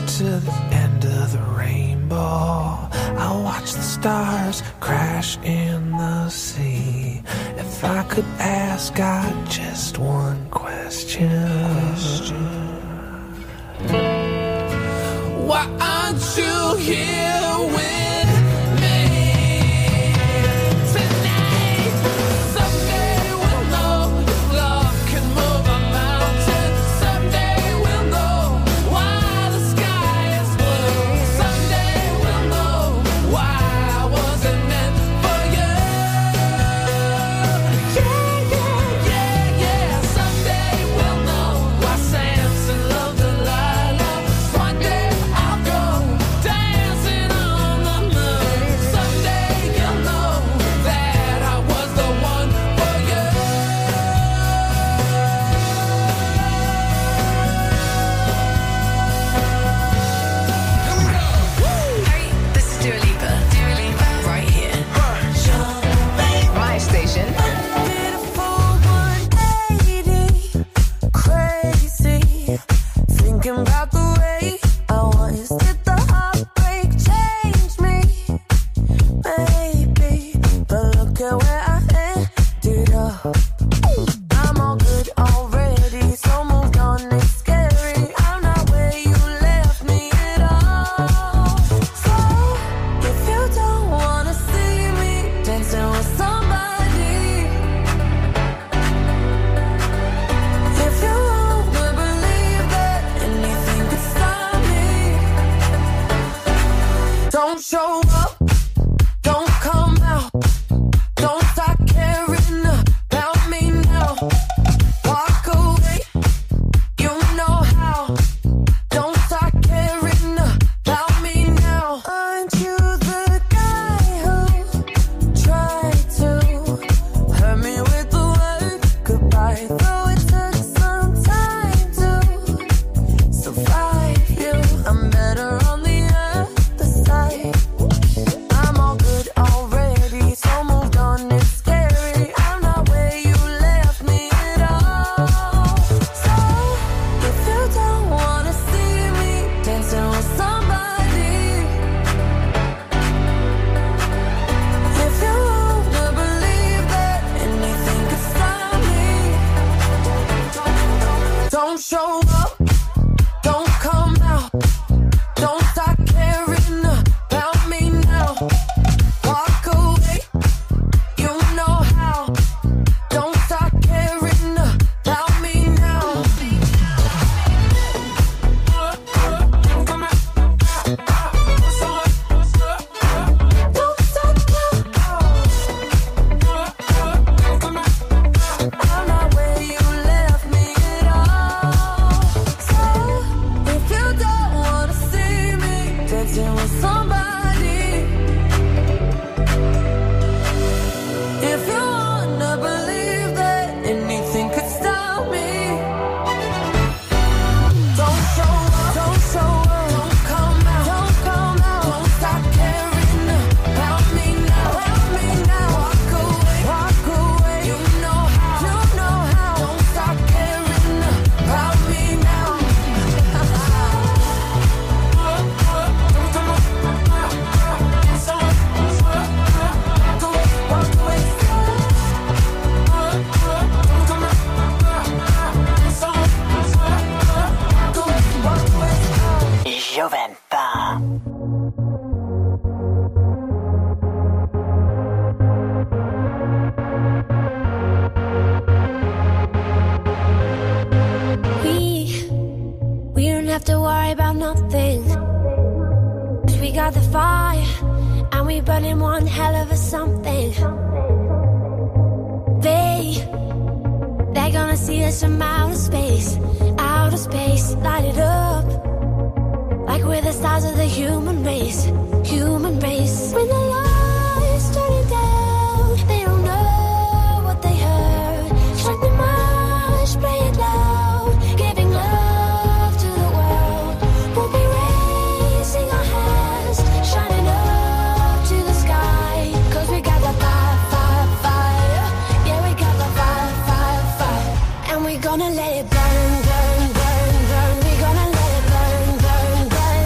to the end of the rainbow. I'll watch the stars crash in the sea. If I could ask God just one question, why aren't you here with me? Gonna let it burn, burn, burn, burn. We're gonna let it burn, burn, burn.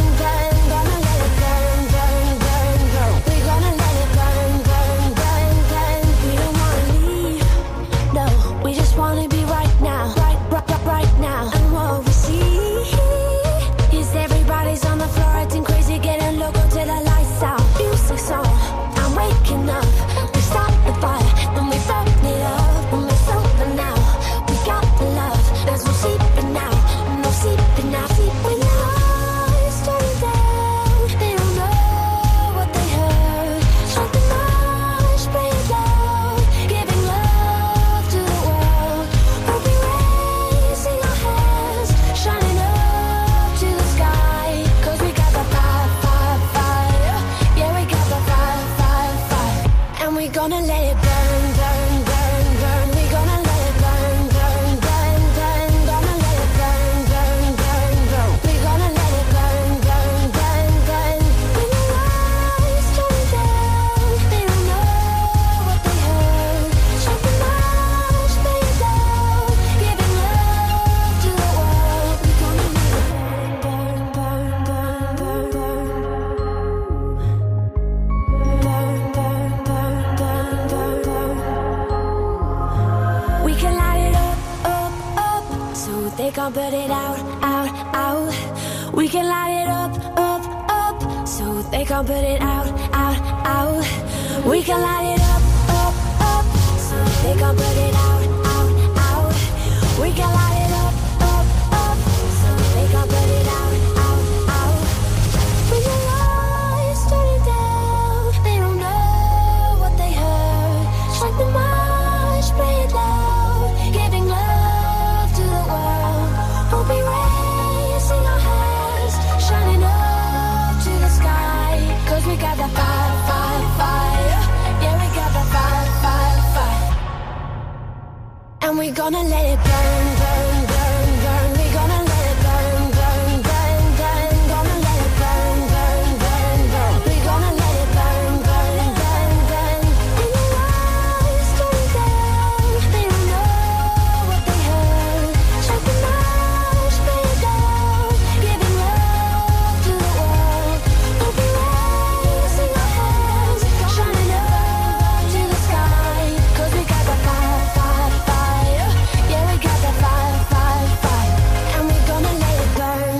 can't put it out, out, out. We can light it up, up, up. So they can't put it out, out, out. We can light it up, up, up. So they can't put it out, out, out. We can light it up, up, up. So they can't put it out, out, out. When the lights turn it down, they don't know what they heard. Strike the march, play it loud, giving love to the world. We'll be raising our hands, shining up to the sky. 'Cause we got that fire, fire, fire. Yeah, we got that fire, fire, fire. And we're gonna let it burn, burn, burn, burn. We're gonna let it burn, burn, burn, burn. Gonna let it burn, burn, burn, burn. We're gonna let it burn, burn, burn, burn. And the lights turn down, they don't know what they heard. Strike the march, play it loud, giving love to the world. We'll be raising our hands, shining up to the sky. 'Cause we got that fire, fire, fire. Yeah, we got that fire, fire, fire. And we're gonna let it burn.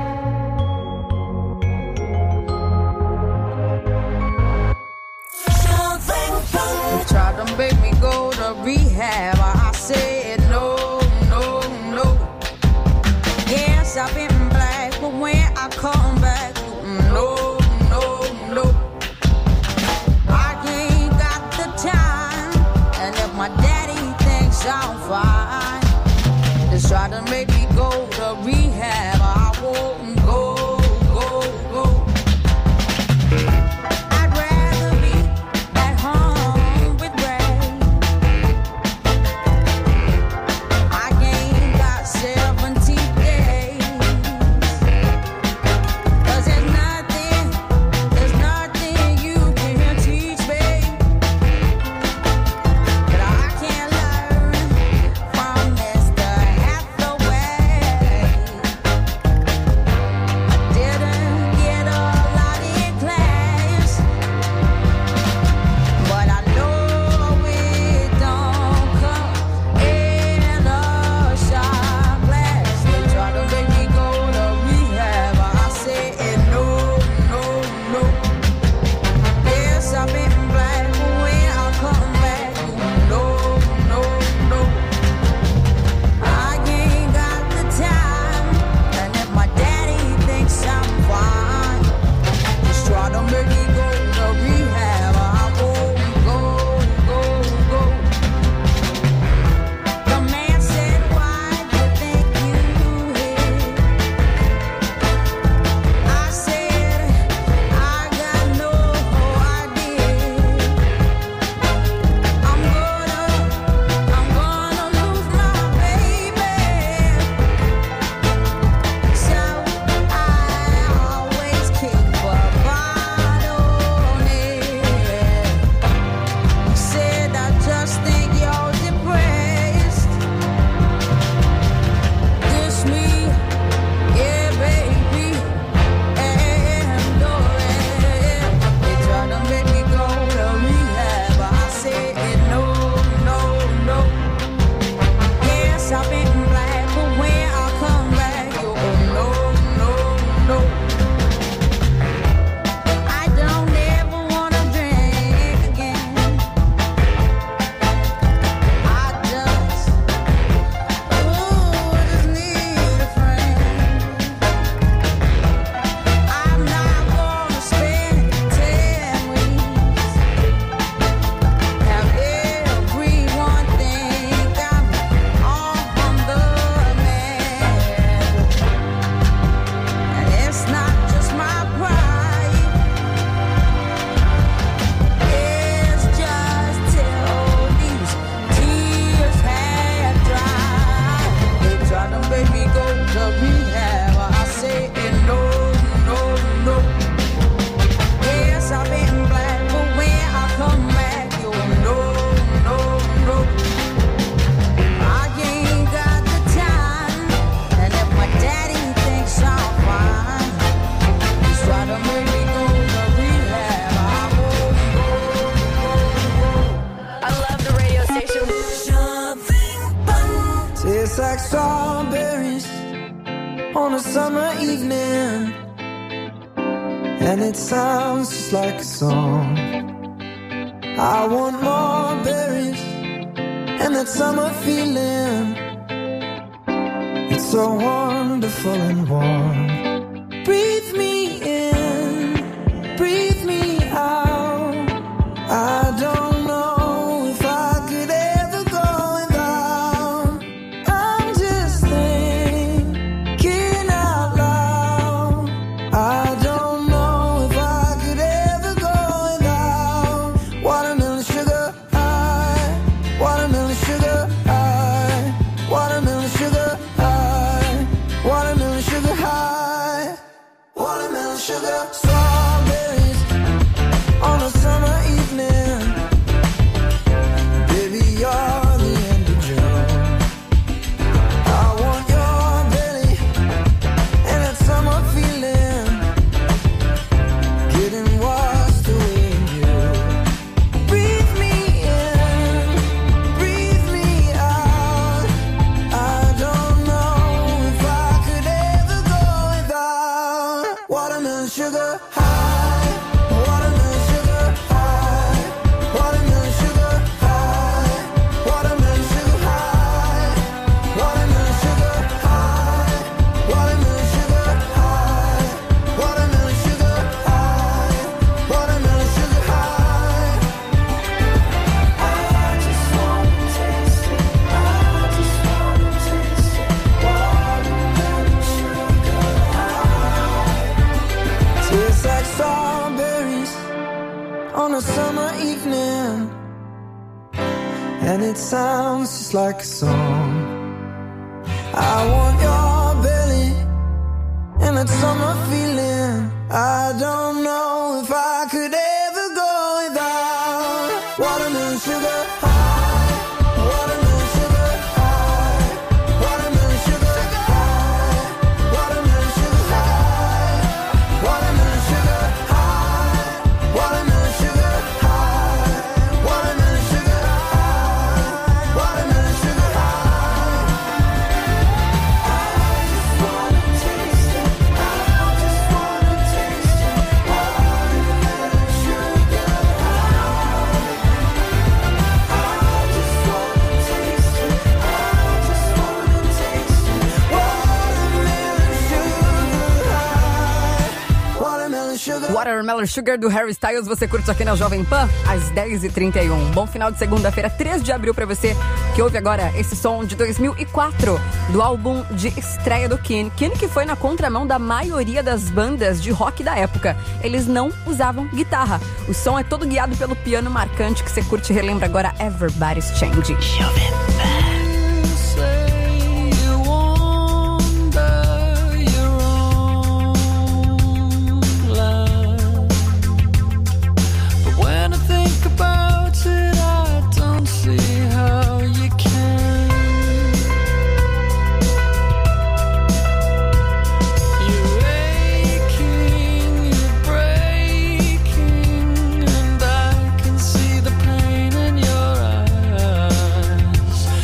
They tried to make me go to rehab. I said no, no, no. Yes, I've been black, but when I come back, no, no, no. I ain't got the time, and if my daddy thinks I'm fine, they try to make me go to rehab. I won't go, go, go. I'd rather be at home with Ray. a summer evening, and it sounds just like a song. I want more berries and that summer feeling. It's so wonderful and warm. Breathe me in, breathe me out. I don't know if I could ever go without. I'm just thinking out loud. I don't know if I could ever go without watermelon sugar high, watermelon sugar high, watermelon sugar high, watermelon sugar high, watermelon sugar. Strawberries on a summer evening. Baby, you're the end of June. I want your belly and that summer feeling, getting washed away in you. Breathe me in, breathe me out. I don't know if I could ever go without watermelon sugar high, watermelon sugar high, watermelon sugar high, watermelon sugar high, watermelon sugar high, watermelon sugar high, watermelon sugar high, watermelon sugar high. I just wanna taste it, I just wanna taste it, watermelon sugar high. Tastes like strawberries on a summer evening, and it sounds just like a song. I want your belly and that summer feeling. I don't know if I could ever go without watermelon sugar high, watermelon sugar high, watermelon sugar high, watermelon sugar high, watermelon sugar high, watermelon sugar high, watermelon sugar high, watermelon sugar high. I just wanna taste it, I just wanna taste it, watermelon sugar high. I just wanna taste it, I just wanna taste it, watermelon sugar high, watermelon sugar. Watermelon Sugar do Harry Styles, você curte aqui na Jovem Pan, às 10h31. Bom final de segunda-feira, 3 de abril pra você, que ouve agora esse som de 2004, do álbum de estreia do Keane. Keane que foi na contramão da maioria das bandas de rock da época. Eles não usavam guitarra. O som é todo guiado pelo piano marcante, que você curte e relembra agora Everybody's Changing. Jovem Pan. You say you wonder your own love, but when I think about it, I don't see how you can. You're aching, you're breaking, and I can see the pain in your eyes.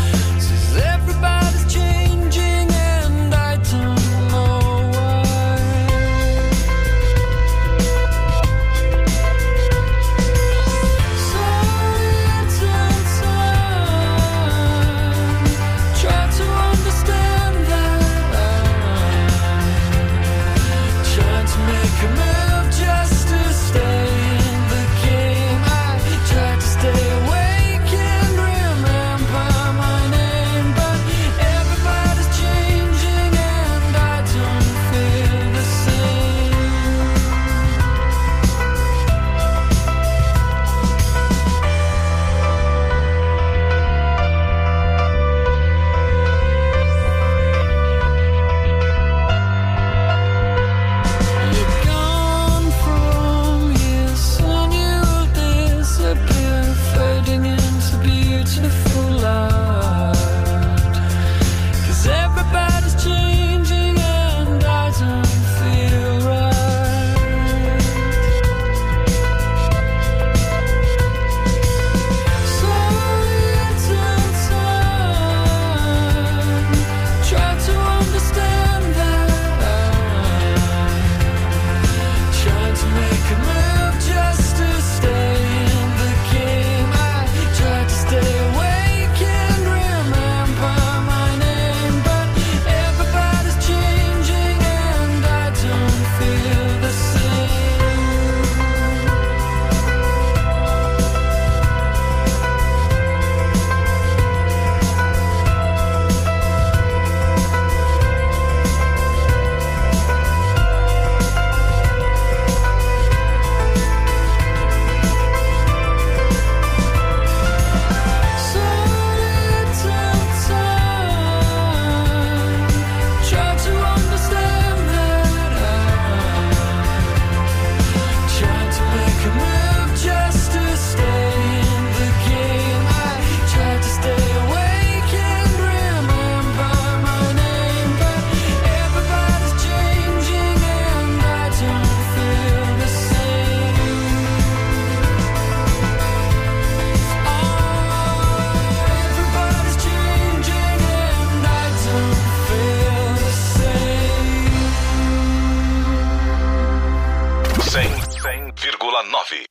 100,9.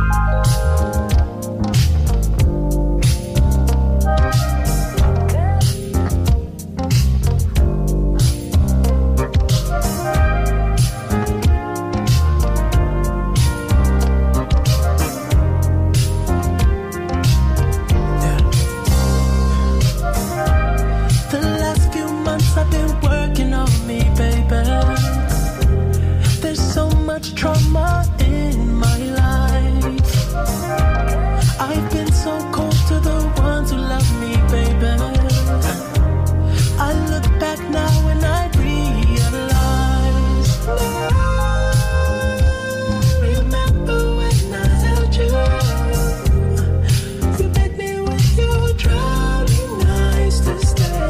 Trauma in my life. I've been so cold to the ones who love me, baby. I look back now and I realize. Remember when I held you? You begged me with your drowning eyes to stay.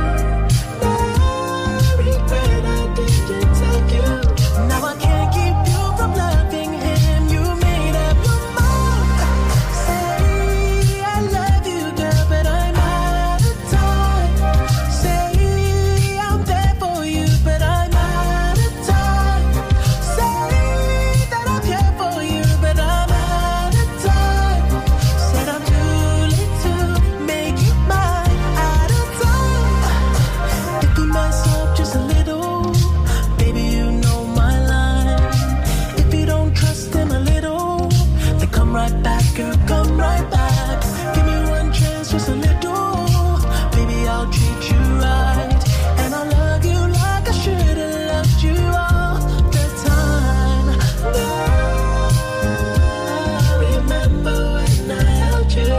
I regret I didn't tell you. Now I can't keep loving him, you made up your mind. Say I love you, girl, but I'm out of time. Say I'm there for you, but I'm out of time. Say that I'm here for you, but I'm out of time. Said I'm too late to make you mine, out of time. If you mess up just a little, baby, you know my line. If you don't trust them a little, then come right back, girl, come right back. Give me one chance, just a little. Baby, I'll treat you right. And I'll love you like I should have loved you all the time. I remember when I held you.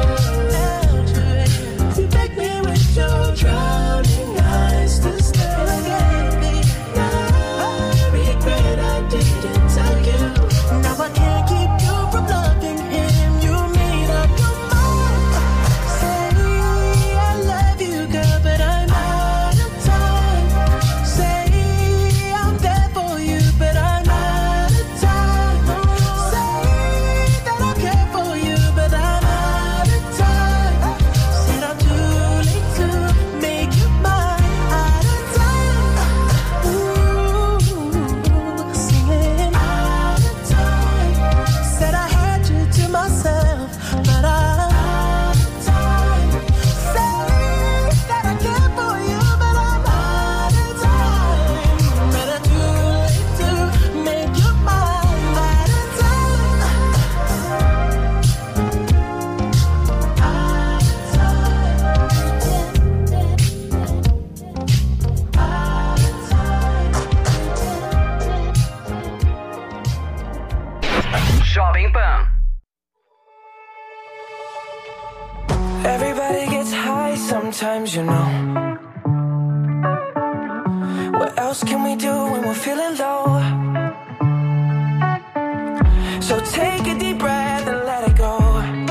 You begged me with your drowning eyes to stay. I regret I didn't tell you. Now I can't keep you from loving him. You made up your mind. Say I love you, girl, but I'm out of time. Say I'm there for you, but I'm out of time. Say that I care for you, but I'm out of time. Said I'm too late to make you mine, out of time. Ooh, singing out of time. Said I had you to myself, but I'm out of time. Say that I care for you, but I'm out of time. But I'm too late to make you mine, out of time. Jovem Pan. Everybody gets high sometimes, you know. What else can we do when we're feeling low? So take a deep breath and let it go.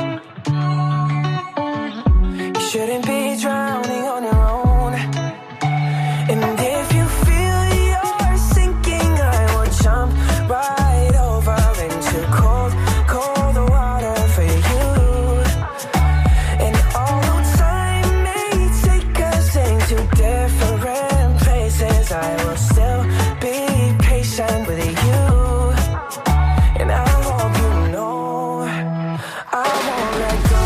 You shouldn't be drowning on your own. And if you feel you're sinking, I will jump right over into cold, cold water for you. And although time may take us into different places, I will still be patient with you. And I hope you know I won't let go.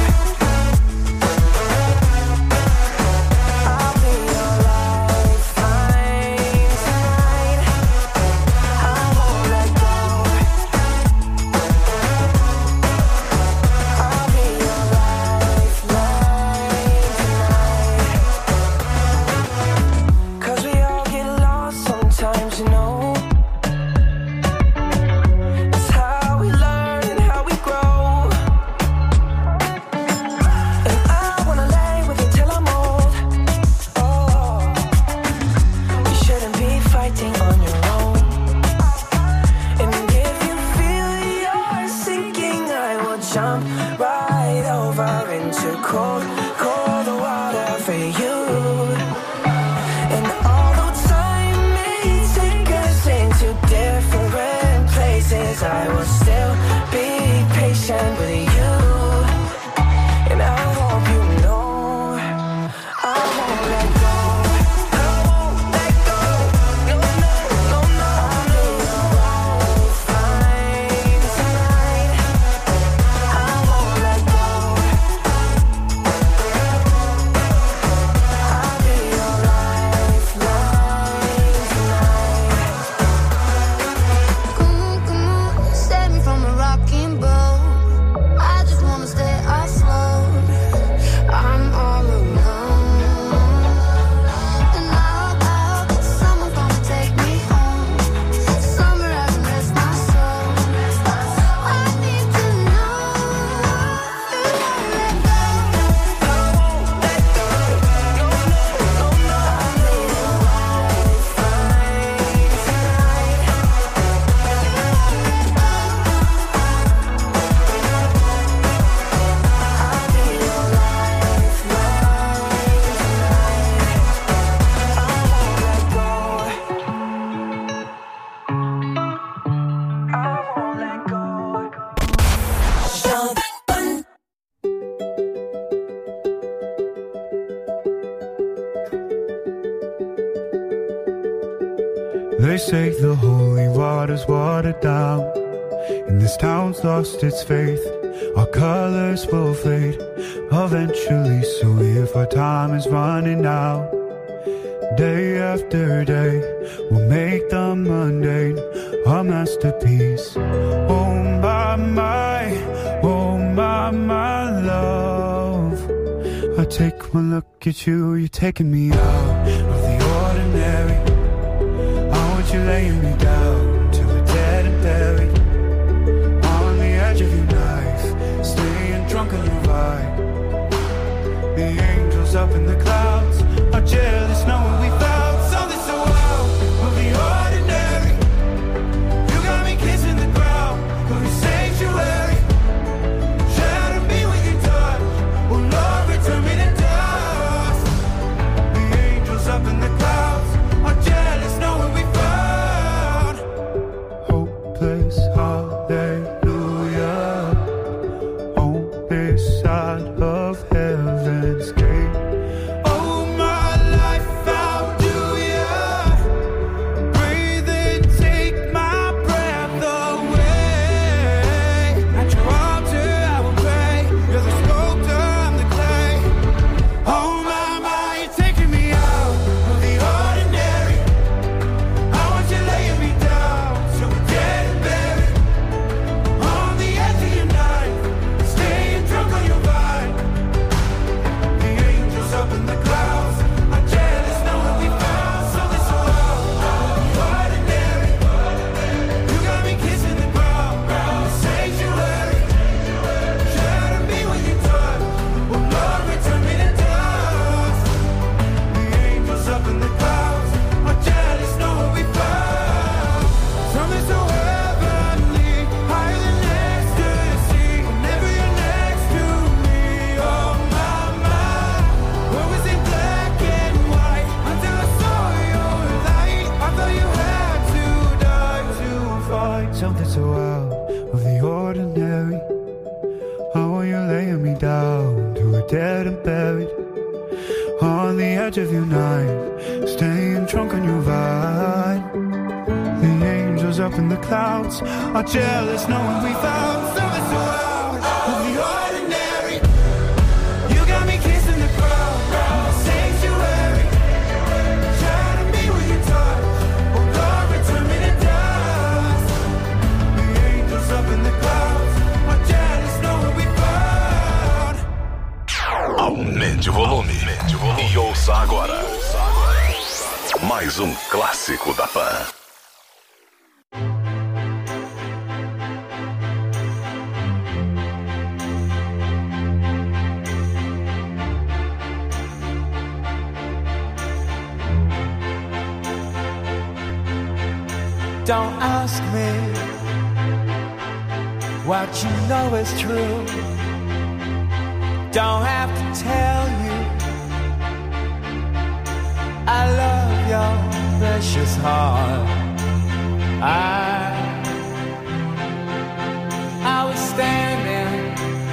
I'll be your lifeline tonight. I won't let go. I'll be your lifeline tonight. 'Cause we all get lost sometimes, you know. It's how we learn and how we grow. And I wanna lay with you till I'm old. Oh, you shouldn't be fighting on your own. And if you feel you're sinking, I will jump right over into cold, cold water for you. And although time may take us into different places, I will still be patient with you. And I hope you know I won't let go. I won't let go. No, no, no, no. I'll be your lifeline say the holy water's watered down, and this town's lost its faith. Our colors will fade eventually, so if our time is running out, day after day, we'll make the mundane a masterpiece. Oh my love, I take one look at you, you're taking me out of the ordinary. I want you laying me down till we're dead and buried, on the edge of your knife, staying drunk on your vibe. The angels up in the clouds are jealous knowing we found something so out of the ordinary. You got me kissing the ground of your sanctuary. Shadow me with your touch, oh Lord, return me to dust. The angels up in the clouds are jealous knowing we found hopeless hallelujah on this side of heaven's gate. Oh my life, how do ya breathe and take my breath away? At your altar I will pray, you're the sculptor, I'm the clay. Oh my, you're taking me out of the ordinary. I want you laying me down so we're dead and buried, on the edge of your knife, staying drunk on your vine. The angels up in the clouds are jealous knowing we found something so out of the ordinary. You got me kissing the ground, the sanctuary. Shadow me with your touch, oh Lord, return me to dust. The angels up in the clouds are jealous knowing we found something so heavenly, higher than ecstasy. Whenever you're next to me, oh my, what was in black and white until I saw your light. I thought you had to die to find something so out of the ordinary. I want you laying me down till we're dead and buried, on the edge of your knife, staying drunk on your vine. The angels up in the clouds are jealous knowing we found something so out of the ordinary. You got me kissing the ground, the sanctuary. Shadow me with your touch, oh Lord, return me to dust. The angels up in the clouds are jealous knowing we found. Aumente o volume. E ouça agora mais um clássico da Pan. Don't ask me what you know is true. Don't have to tell you I love your precious heart. I was standing,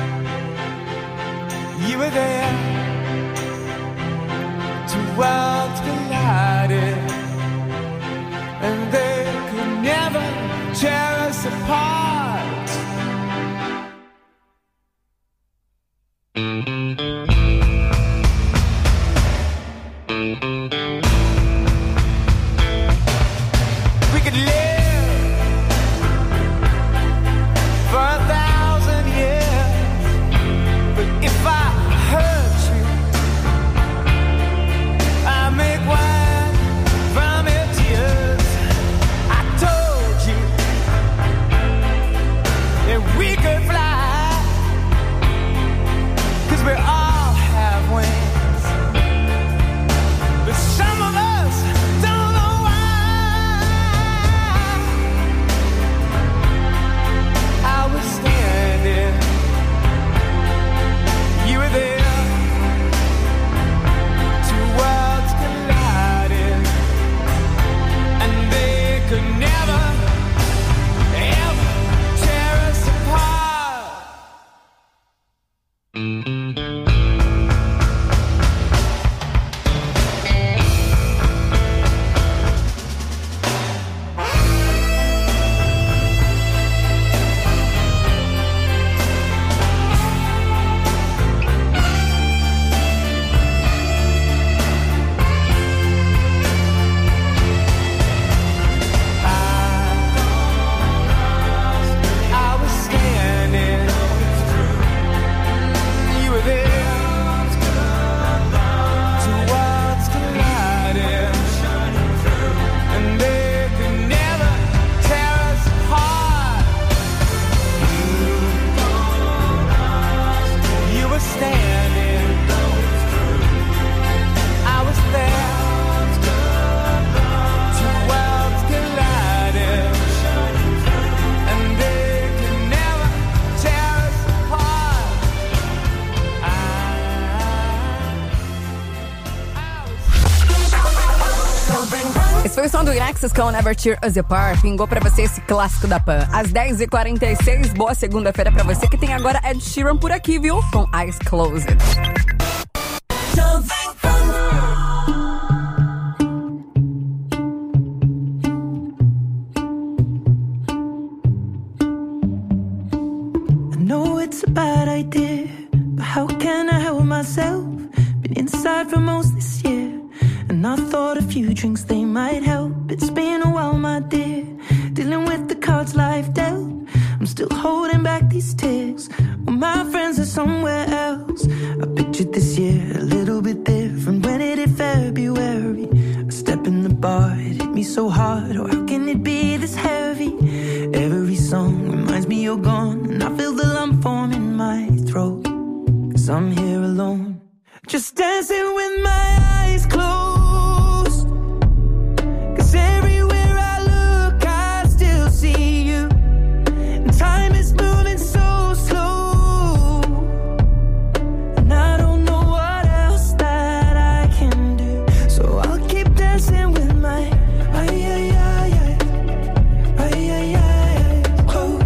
you were there. Two worlds collided, and they could never tear us apart. We could live for 1,000 years, but if I hurt you, I make wine from your tears. I told you that we could fly, 'cause we all have wings, but some of us don't know why. I was standing, you were there. Two worlds collided, and they could never, ever tear us apart. Genesis com Never Tear Us Apart. Pingou pra você esse clássico da Pan. Às 10h46, boa segunda-feira pra você, que tem agora Ed Sheeran por aqui, viu? Com Eyes Closed. I know it's a bad idea, but how can I help myself? Been inside for most this year, and I thought a few drinks, they might help. It's been a while, my dear, dealing with the cards life dealt. I'm still holding back these tears, well, my friends are somewhere else. I pictured this year a little bit different. When it hit February, a step in the bar, it hit me so hard. Oh, how can it be this heavy? Every song reminds me you're gone, and I feel the lump form in my throat, 'cause I'm here alone, just dancing with my eyes closed. 'Cause everywhere I look, I still see you. And time is moving so slow, and I don't know what else that I can do. So I'll keep dancing with my closed.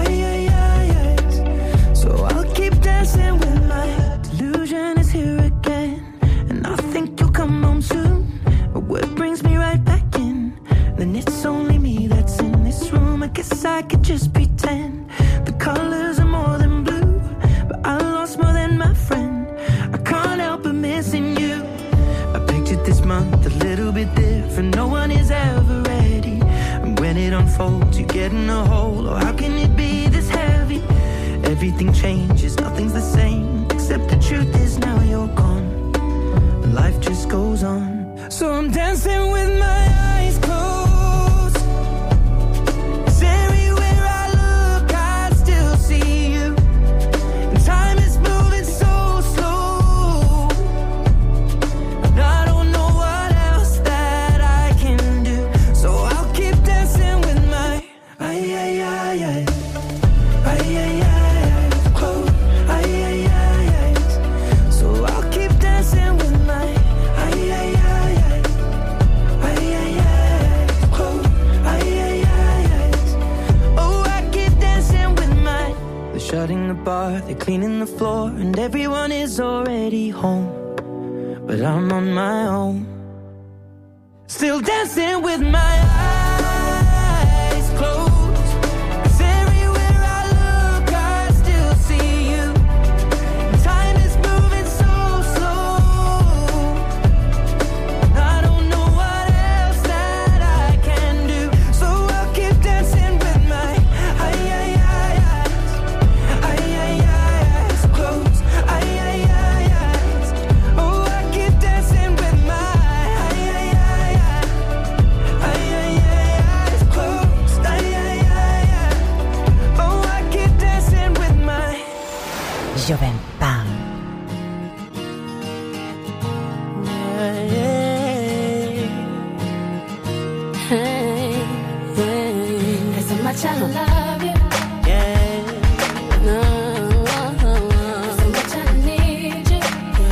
So I'll keep dancing with my delusion is here again, and I think you'll come home soon. But what brings me right back in? Then it's only me that's in this room. I guess I could just pretend the colors are more than blue, but I lost more than my friend. I can't help but missing you. I pictured this month a little bit different. No one is ever ready, and when it unfolds, you get in a hole. Oh, how can it be this heavy? Everything changes, nothing's the same, except the truth is now you're gone, and life just goes on. So I'm dancing with my eyes closed, 'cause everywhere I look, I still see you. And time is moving so slow, and I don't know what else that I can do. So I'll keep dancing with my closed. So I'll keep dancing with my closed. Oh, I keep dancing with my. They're shutting the bar, they're cleaning the floor, and everyone is already home, but I'm on my own, still dancing with my eyes closed. 'Cause everywhere I look, I still see you. Time is moving so slow, and I don't know what else that I can do. So I'll keep dancing with my eyes closed. Oh, I keep dancing with my eyes closed. Oh, I keep dancing with my. Jovem Pan. There's so much I love you. No. There's so much I need you.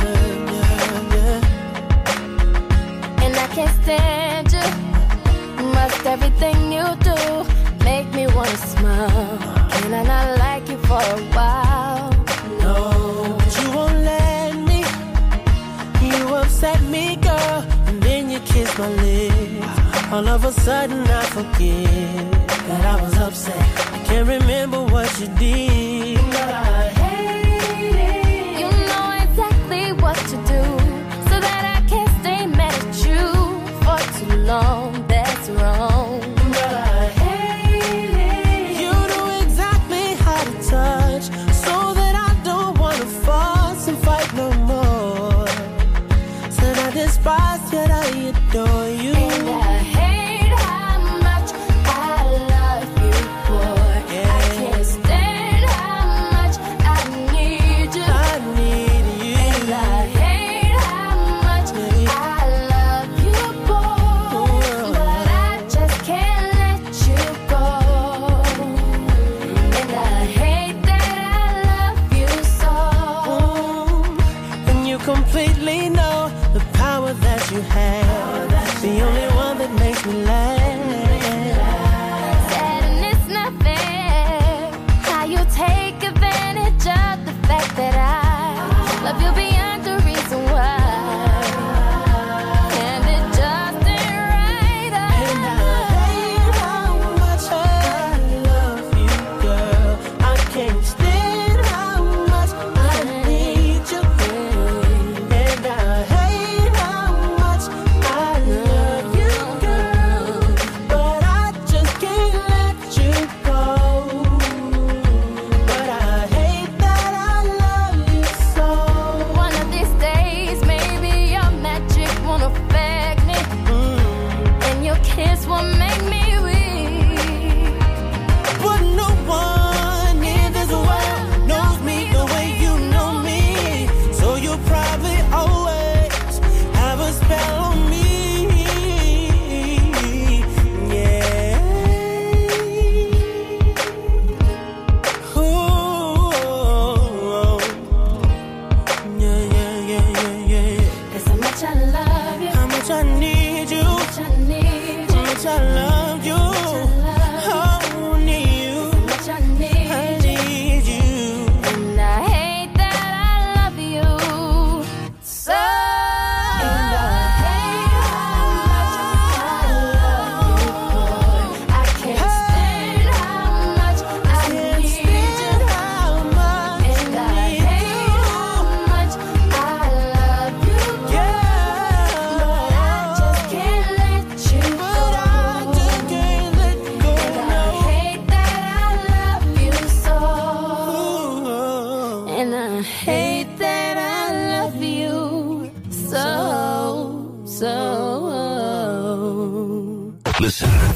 And I can't stand you. Must everything you do make me wanna smile. Can I not like you for a while? No, but you won't let me. You upset me, girl, and then you kiss my lips. All of a sudden I forget that I was upset. I can't remember what you did, but I hate it. You know exactly what to do, so that I can't stay mad at you for too long. That's wrong. But I hate it. You know exactly how to touch, so that I don't wanna fuss and fight no more. Said I despise, yet I adore you. And I hate how much I love you, boy. I can't stand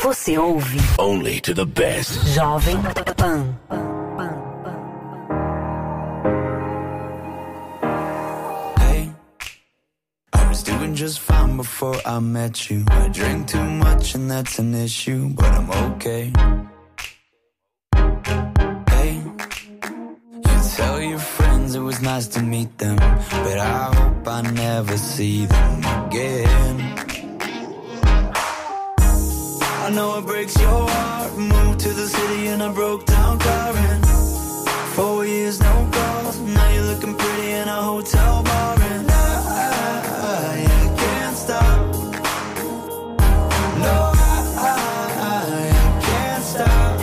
Você ouve Only to the best. Jovem Pan. Hey, I was doing just fine before I met you. I drink too much and that's an issue, but I'm okay. Hey, you tell your friends it was nice to meet them, but I hope I never see them again. I know it breaks your heart. Moved to the city in a broke down car and 4 years no calls. Now you're looking pretty in a hotel bar and I can't stop. No, I can't stop.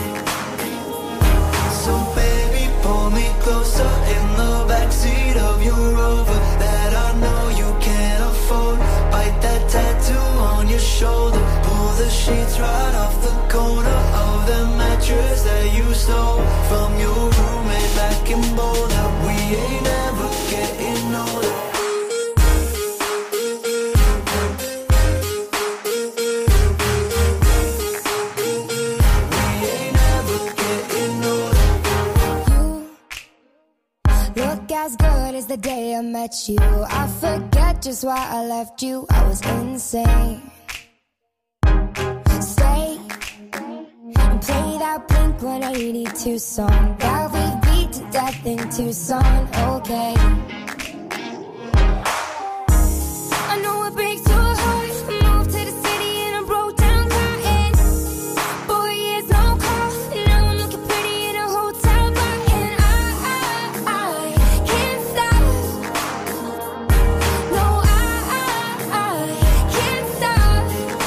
So baby, pull me closer in the backseat of your Rover that I know you can't afford. Bite that tattoo on your shoulder. The sheets right off the corner of the mattress that you stole from your roommate back in Boulder. We ain't ever getting older. We ain't ever getting older. You look as good as the day I met you. I forget just why I left you. I was insane. Stay and play that Blink-182 song that we beat to death in Tucson. Okay. I know it breaks your heart. Moved to the city in a broke down car and 4 years no call. Now I'm looking pretty in a hotel bar and I can't stop. No, I can't stop.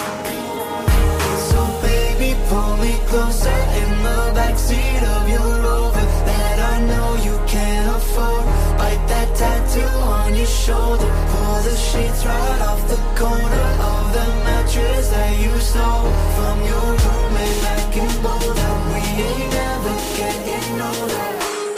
So baby, pull me closer in the backseat of your Rover that I know you can't afford. Bite that tattoo on your shoulder. Pull the sheets right off the corner of the mattress that you stole from your roommate back in Boulder. We ain't never getting older.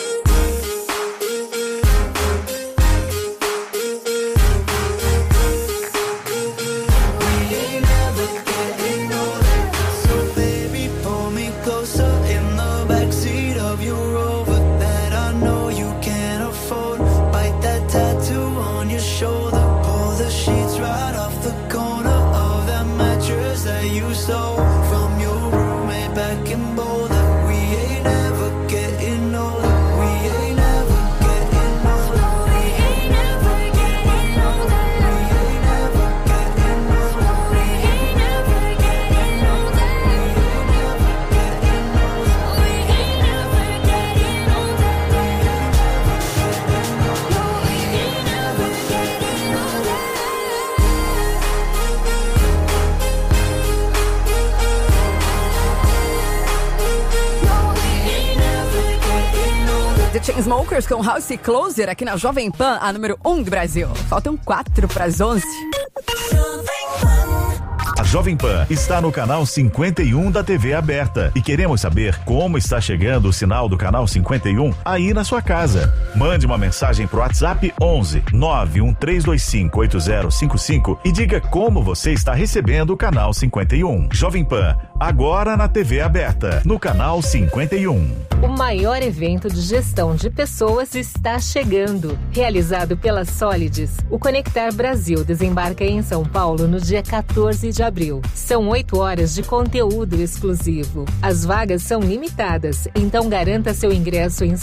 You stole from your roommate back in Boulder. We ain't ever getting older. We ain't ever getting older. We ain't ever getting older. We ain't ever getting older. We ain't ever getting older. We ain't ever getting older. We ain't ever getting older. The Chainsmokers com House Closer aqui na Jovem Pan, a número 1 do Brasil. Faltam 4 para as 11. A Jovem Pan está no canal 51 da TV aberta e queremos saber como está chegando o sinal do canal 51 aí na sua casa. Mande uma mensagem pro WhatsApp 11 91325 8055 e diga como você está recebendo o canal 51. Jovem Pan, agora na TV aberta, no canal 51. O maior evento de gestão de pessoas está chegando. Realizado pela Solides, o Conectar Brasil desembarca em São Paulo no dia 14 de abril. São 8 horas de conteúdo exclusivo. As vagas são limitadas, então garanta seu ingresso em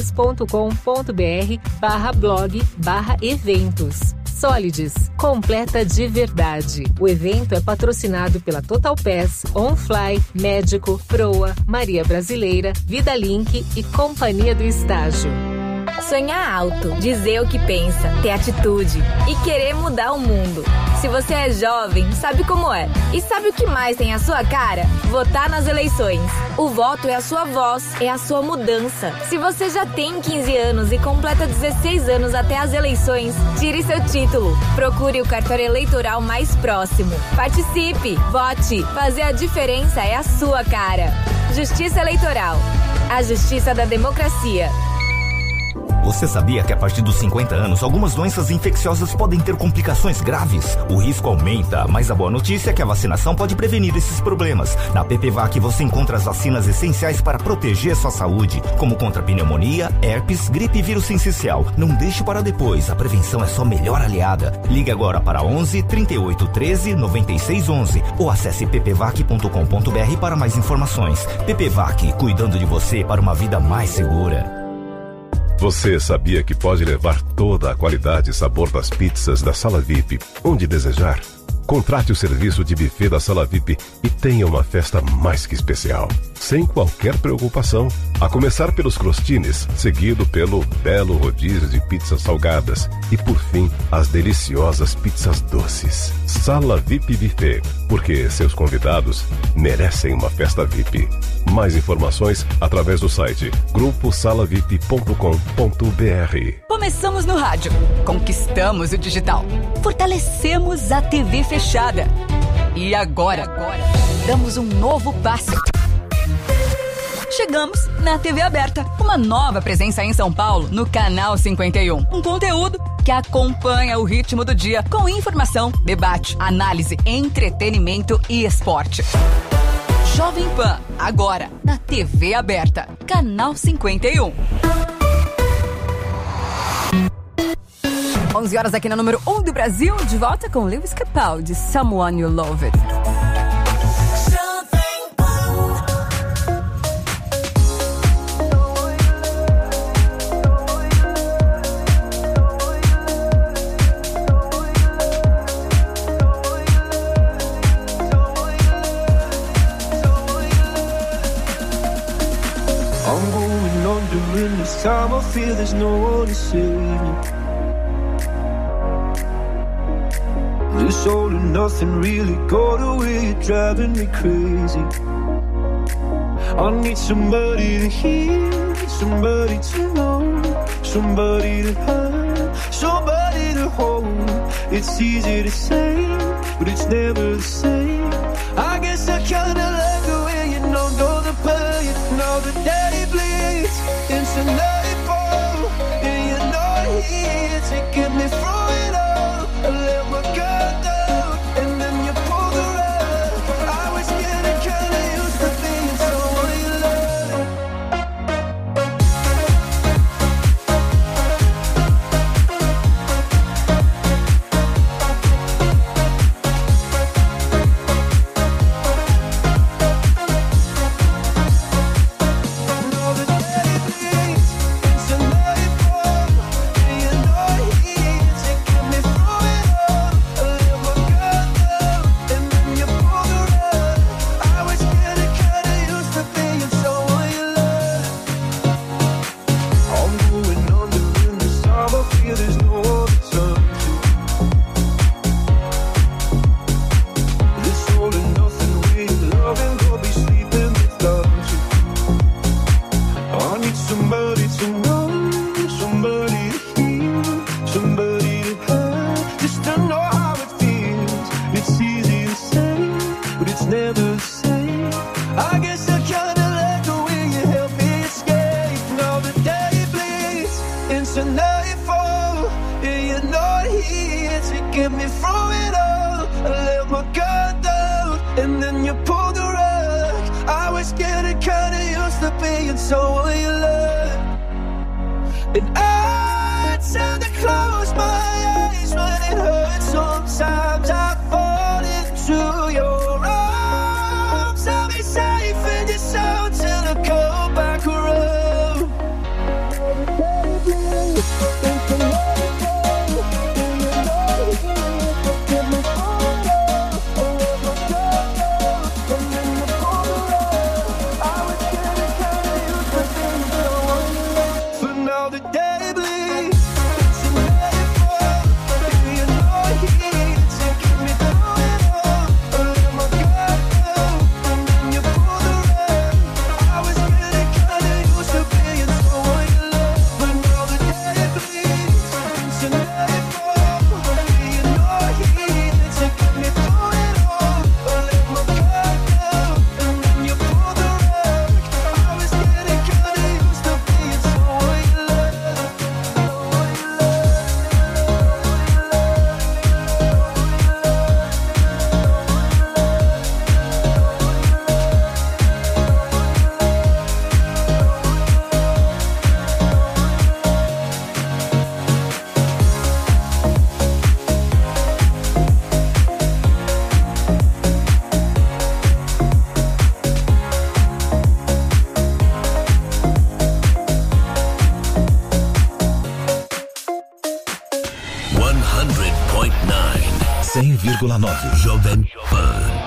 solides.com.br/blog/eventos. Solides, completa de verdade. O evento é patrocinado pela Total Pass, OnFly, Médico, Proa, Maria Brasileira, Vida Link e Companhia do Estágio. Sonhar alto, dizer o que pensa, ter atitude e querer mudar o mundo. Se você é jovem, sabe como é. E sabe o que mais tem a sua cara? Votar nas eleições. O voto é a sua voz, é a sua mudança. Se você já tem 15 anos e completa 16 anos até as eleições, tire seu título. Procure o cartório eleitoral mais próximo. Participe, vote. Fazer a diferença é a sua cara. Justiça Eleitoral. A justiça da democracia. Você sabia que a partir dos 50 anos, algumas doenças infecciosas podem ter complicações graves? O risco aumenta, mas a boa notícia é que a vacinação pode prevenir esses problemas. Na PPVAC você encontra as vacinas essenciais para proteger sua saúde, como contra pneumonia, herpes, gripe e vírus sincicial. Não deixe para depois, a prevenção é sua melhor aliada. Ligue agora para 11 38 13 96 11 ou acesse ppvac.com.br para mais informações. PPVAC, cuidando de você para uma vida mais segura. Você sabia que pode levar toda a qualidade e sabor das pizzas da Sala VIP onde desejar? Contrate o serviço de buffet da Sala VIP e tenha uma festa mais que especial, sem qualquer preocupação. A começar pelos crostines, seguido pelo belo rodízio de pizzas salgadas e, por fim, as deliciosas pizzas doces. Sala VIP Buffet, porque seus convidados merecem uma festa VIP. Mais informações através do site gruposalavip.com.br. Começamos no rádio, conquistamos o digital, fortalecemos a TV fechada e agora damos um novo passo. Chegamos na TV aberta, uma nova presença em São Paulo no Canal 51. Um conteúdo que acompanha o ritmo do dia com informação, debate, análise, entretenimento e esporte. Jovem Pan, agora na TV aberta, Canal 51. 11 horas aqui na número 1 do Brasil, de volta com Lewis Capaldi, Someone You Love It. During this time I feel there's no one to save me. This all and nothing really got away, you're driving me crazy. I need somebody to hear, somebody to know, somebody to have, somebody to hold. It's easy to say, but it's never the same. I guess I kinda like the way you know the pain. Now the day bleeds into nightfall, and you're not here to get me through it all. I let my guard down, and then you pull the rug. I was getting kinda used to being someone you love. Now the day bleeds into nightfall, and you're not here to get me through it all. I let my guard down, and then you pull the rug. I was getting kinda used to being someone you love. I'm going under in this time, I feel there's no other turn to. This all and nothing with loving, I'll be sleeping without you. I need somebody to know, somebody to hear, somebody to have, just to know how it feels. It's easy to say, but it's never the same. I guess I kinda like the way you help me escape. Now the day bleeds into nightfall, and you're not here to get me through it all. I let my guard down, and then you pulled the rug. I was getting kinda used to being someone you love. And I tend to close my eyes when it hurts. Sometimes I fall into your arms. I'll be safe in your sound till I come back around. For now the day bleeds into nightfall, and you're not here to get me through it all. I let my guard down, and then you pull the rug. I was getting kinda used to being someone you love. But now the day bleeds into nightfall, and you're not here to get me through it all. I let my guard down, and then you pull the rug. I was getting kinda used to being someone you love. 100,9 Jovem Pan.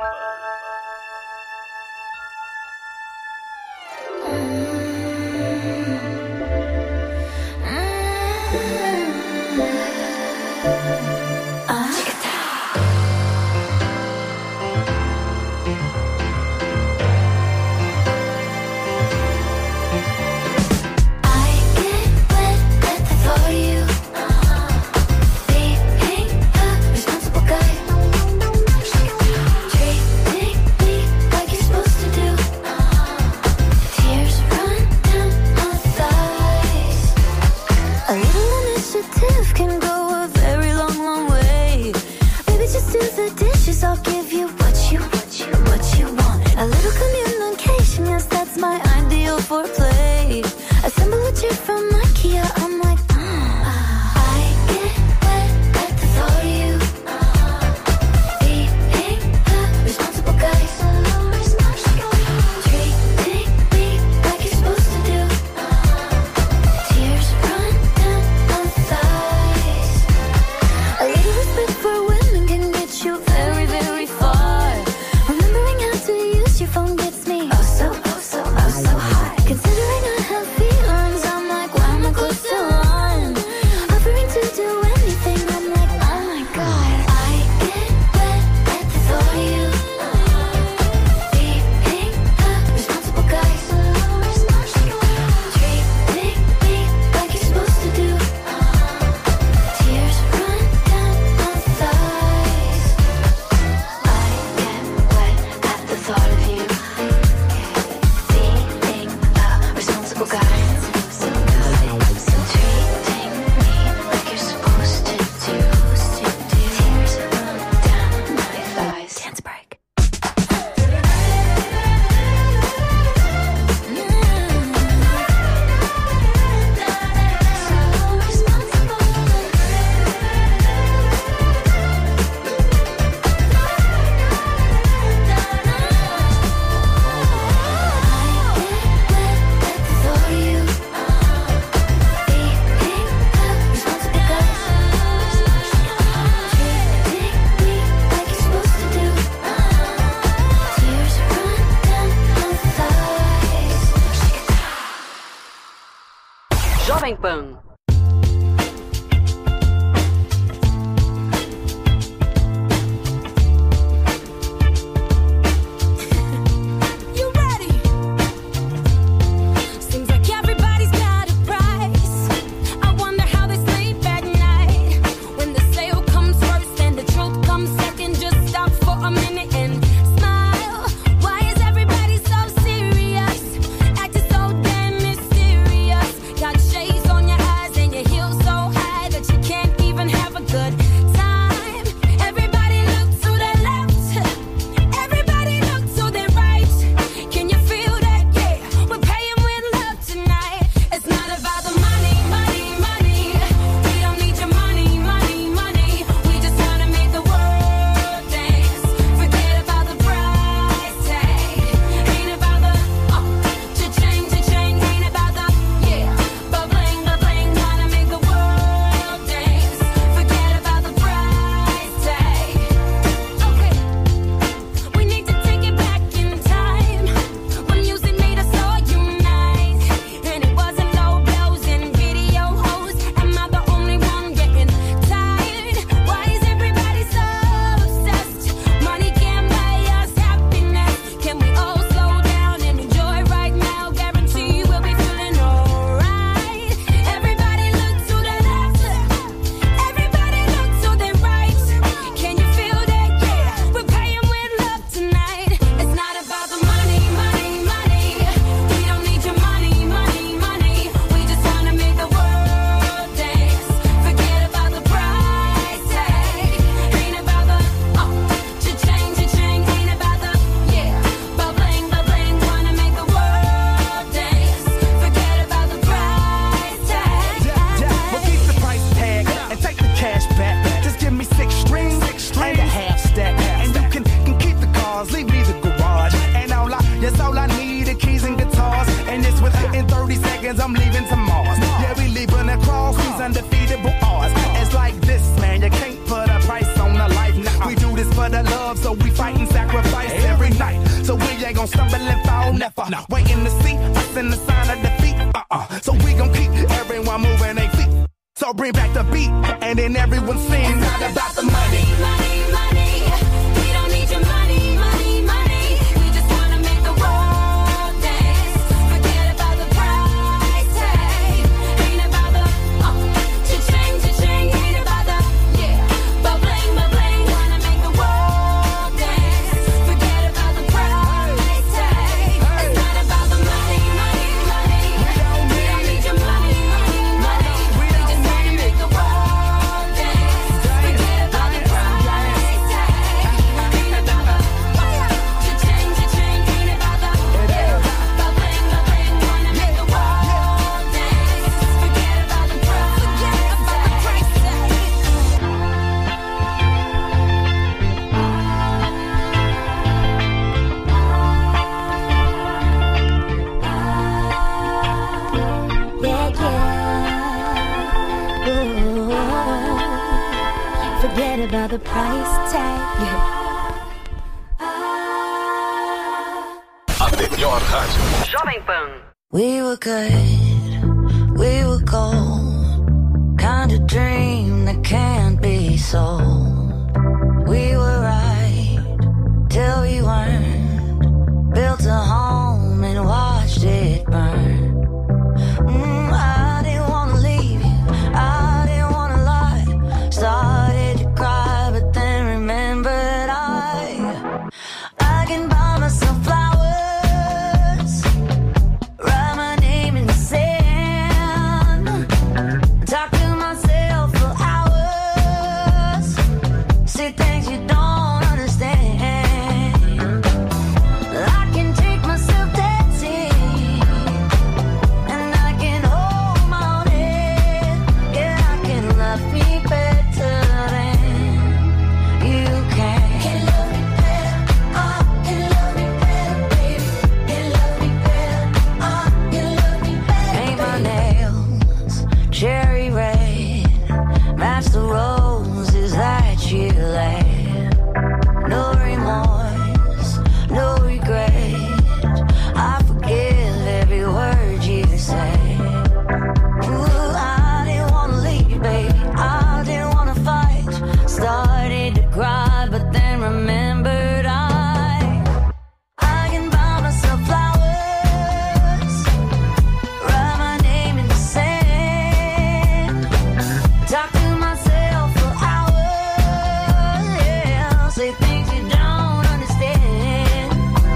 Jovem Pan. I'm leaving to Mars. Yeah, we leaving across these undefeatable odds. It's like this, man, you can't put a price on the life. gon' stumble and fall, never. No. Waiting to see us in the sign of defeat. So we gon' keep everyone moving their feet. So bring back the beat, and then everyone sing. It's not about the money. Money, money. We don't need your money, money, money. We just wanna make the world dance. Forget about the price tag. Ain't about the cha-ching, cha-ching. Ain't about the ba-bling, ba-bling. Wanna make the world dance. Forget about the price tag. It's not about the money, money, money. We don't need your money, money, money. We just wanna make the world dance. Forget about the price tag. Ain't about the cha-ching, cha-ching. Ain't about the ba-bling, ba-bling. Wanna make the world dance. Forget about the price Forget about the price tag. A melhor rádio. Jovem Pan. We were good, we were gold. Kind of dream that can't be sold. We were right till we weren't. Built a home and watched it burn. I didn't wanna leave you, I didn't wanna lie. Started to cry, but then remembered I can buy myself flowers, write my name in the sand, talk to myself for hours, say things you don't understand. I can take myself dancing, and I can hold my own head. Yeah, I can love me better than you can. Can love me better, can love me better, baby. Can love me better, can love me better. Paint my nails cherry red, match the roses that you laid. No remorse, no regret. I forgive every word you say. Ooh, I didn't wanna leave, baby. I didn't wanna fight. Started to cry, but then remembered I can buy myself flowers, write my name in the sand, talk to myself for hours, yeah, say things you don't understand.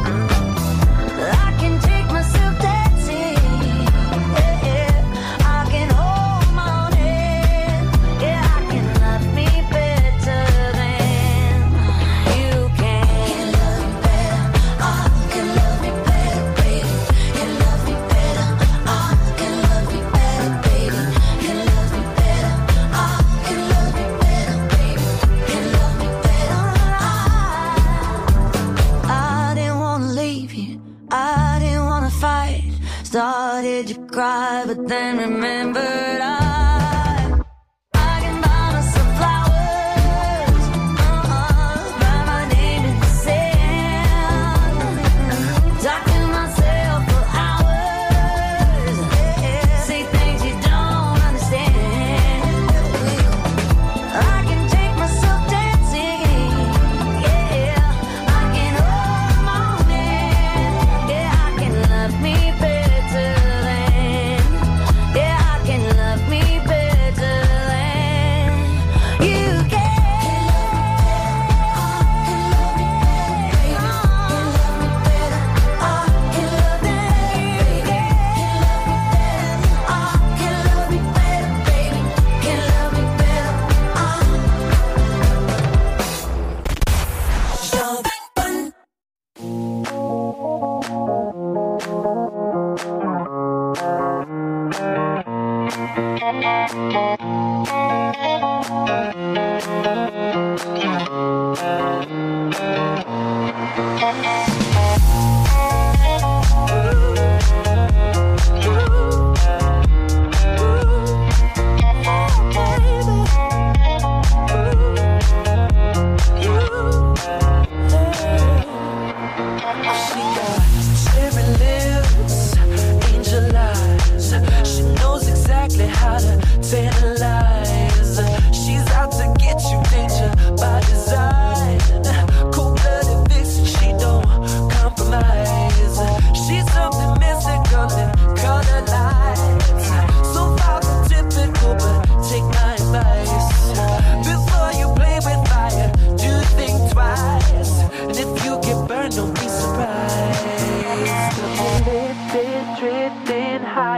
I can take myself dancing, yeah, I can hold my own head, yeah, I can love me better than you can. Can love me better, can love me better, baby. Can love me better, can love me better, baby. Can love me better, can love me better, baby. Can love me better. I didn't wanna leave you, I didn't wanna fight. Started to cry, but then remembered I can buy myself flowers, write my name in the sand, talk to myself for hours, say things you don't understand. I can take myself dancing, yeah, I can hold my own hand, yeah, I can love me better than, yeah, I can love me better than you can. She got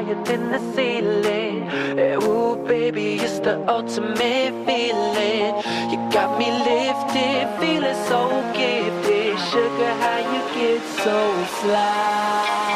higher than the ceiling. Ooh, baby, it's the ultimate feeling. You got me lifted, feeling so gifted. Sugar, how you get so fly?